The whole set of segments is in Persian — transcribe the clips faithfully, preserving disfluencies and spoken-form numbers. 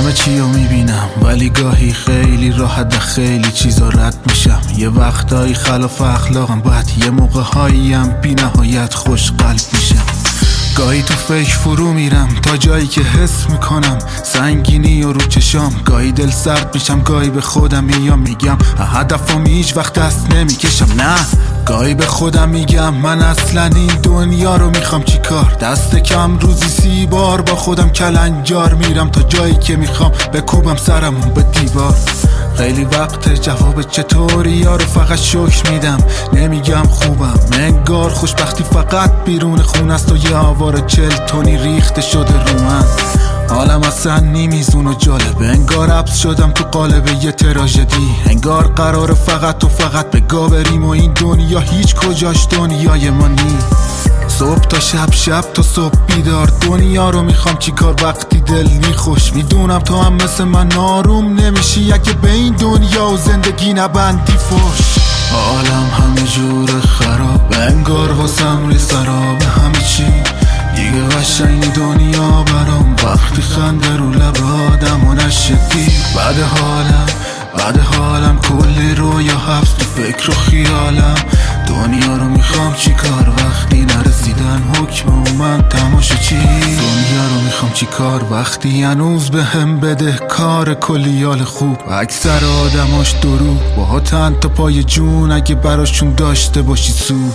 همه چی رو میبینم ولی گاهی خیلی راحت خیلی چیزا رد میشم. یه وقتایی خلاف اخلاقم بعد یه موقع هاییم بی نهایت خوش قلب میشم. گاهی تو فکر فرو میرم تا جایی که حس میکنم سنگینی و رو چشام. گاهی دل سرد میشم گاهی به خودم میام میگم هدفم هیچ وقت دست نمیکشم. نه گاهی به خودم میگم من اصلا این دنیا رو میخوام چی کار. دست کم روزی سی بار با خودم کلنجار میرم تا جایی که میخوام بکوبم سرمون به دیوار. خیلی وقت جواب چطوری یا رو فقط شکر میدم نمیگم خوبم. انگار خوشبختی فقط بیرون خون است و یه آوار چل تونی ریخته شده رو من. حالم اصلا نیمیزون و جالبه انگار عبس شدم تو قالب یه تراژدی. انگار قراره فقط و فقط به گا بریم و این دنیا هیچ کجاش دنیای ما نی. صبح تا شب شب تا صبح بیدار دنیا رو میخوام چی کار وقتی دل میخوش. میدونم تو هم مثل من آروم نمیشی اگه به این دنیا و زندگی نبندی فوش. حالم همه جور خراب انگار واسم ری سراب همه چی دیگه قشنگ دنیا برام وقتی خنده رو لب آدم و نشدی. بعد حالم بعد حالم کلی رویا حبس تو فکر و خیالم. دنیا رو میخوام چی کار وقتی نرسیدن حکم و من تماشا چی. دنیا رو میخوام چی کار وقتی هنوز به هم بده کار کلیال خوب. اکثر آدماش درو با تن تا پای جون اگه براشون داشته باشی سود.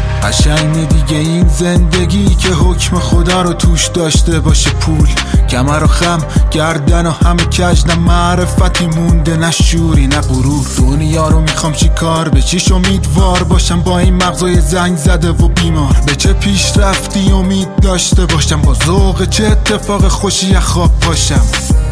قشنگ دیگه این زندگی که حکم خدا رو توش داشته باشه پول. کمر و خم گردن و همه کج نه معرفتی مونده نه شوری نه غرور. دنیا رو میخوام چی کار به چیش امیدوار باشم با این مغزای زنگ زده و بیمار. به چه پیش رفتی امید داشته باشم با ذوق چه اتفاق خوشی از خواب پاشم.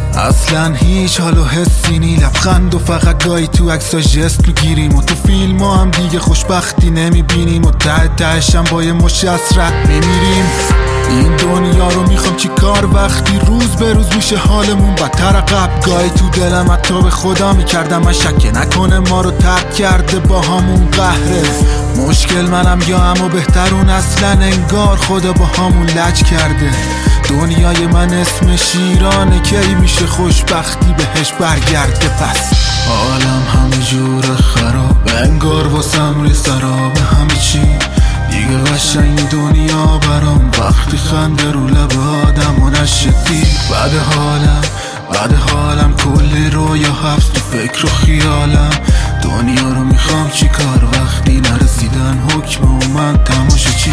اصلا هیچ حال و حسی نی لبخند و فقط گاهی تو عکسا ژست میگیریم و تو فیلم ها هم دیگه خوشبختی نمیبینیم و ته تهشم با یه مش حسرت میمیریم. این دنیا رو میخوام چی کار وقتی روز به روز میشه حالمون بدتر قبل. گاهی تو دلم حتی به خدا میکردم من شکه نکنه ما رو ترک کرده با همون قهره. مشکل منم یا اما بهترون اصلا انگار خدا با همون لج کرده. دنیای من اسم شیرانه کی میشه خوشبختی بهش برگرده پس. حالم همه جور خراب انگار واسم ری سراب همه چی دیگه قشنگ دنیا برام وقتی خنده رو لب آدم و نشدی. بعد حالم بعد حالم کلی رویا حبس تو فکر و خیالم. دنیا رو میخوام چی کار وقتی نرسیدن حکم و من تماشا چی.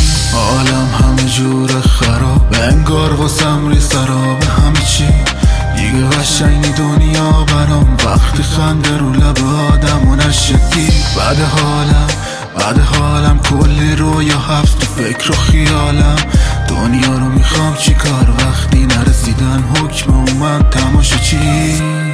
حالم همه جور خراب انگار واسم ری سراب همه چی دیگه قشنگ دنیا برام وقتی خنده رو لب آدم و نشدی. بعد حالم بعد حالم کلی رویا حبس تو فکر و خیالم. دنیا رو میخوام چی کار وقتی نرسیدن حکم و من تماشا چی.